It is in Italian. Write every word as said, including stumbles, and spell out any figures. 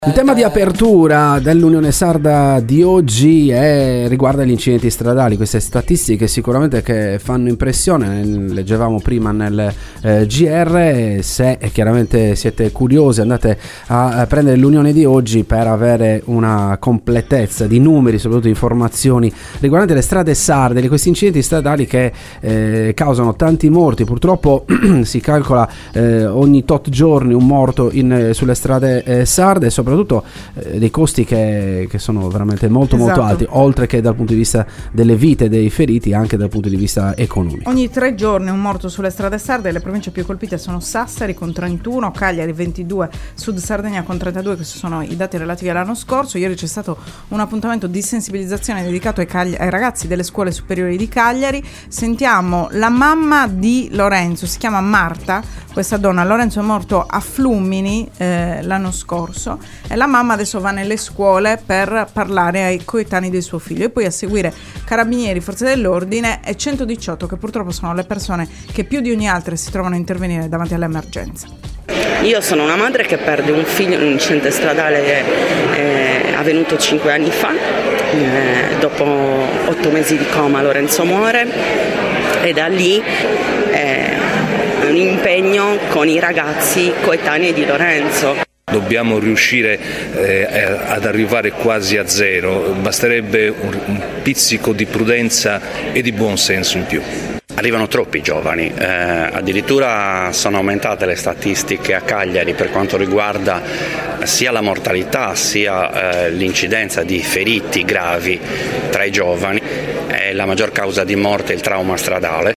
Il tema di apertura dell'Unione Sarda di oggi è, riguarda gli incidenti stradali, queste statistiche sicuramente che fanno impressione, leggevamo prima nel eh, G R. Se chiaramente siete curiosi andate a, a prendere l'Unione di oggi per avere una completezza di numeri, soprattutto informazioni riguardanti le strade sarde, di questi incidenti stradali che eh, causano tanti morti. Purtroppo si calcola eh, ogni tot giorni un morto in, sulle strade eh, sarde, soprattutto soprattutto eh, dei costi che, che sono veramente molto esatto. molto alti, oltre che dal punto di vista delle vite dei feriti, anche dal punto di vista economico. Ogni tre giorni un morto sulle strade sarde. Le province più colpite sono Sassari con trentuno, Cagliari ventidue, Sud Sardegna con trentadue. Questi sono i dati relativi all'anno scorso. Ieri c'è stato un appuntamento di sensibilizzazione dedicato ai, Cagli- ai ragazzi delle scuole superiori di Cagliari. Sentiamo la mamma di Lorenzo, si chiama Marta, questa donna. Lorenzo è morto a Flumini eh, l'anno scorso e la mamma adesso va nelle scuole per parlare ai coetanei del suo figlio, e poi a seguire carabinieri, forze dell'ordine e centodiciotto, che purtroppo sono le persone che più di ogni altra si trovano a intervenire davanti alle emergenze. Io sono una madre che perde un figlio in un incidente stradale eh, avvenuto cinque anni fa. Eh, dopo otto mesi di coma Lorenzo muore, e da lì eh, un impegno con i ragazzi coetanei di Lorenzo. Dobbiamo riuscire eh, ad arrivare quasi a zero, basterebbe un, un pizzico di prudenza e di buon senso in più. Arrivano troppi giovani, eh, addirittura sono aumentate le statistiche a Cagliari per quanto riguarda sia la mortalità sia eh, l'incidenza di feriti gravi tra i giovani. È la maggior causa di morte il trauma stradale.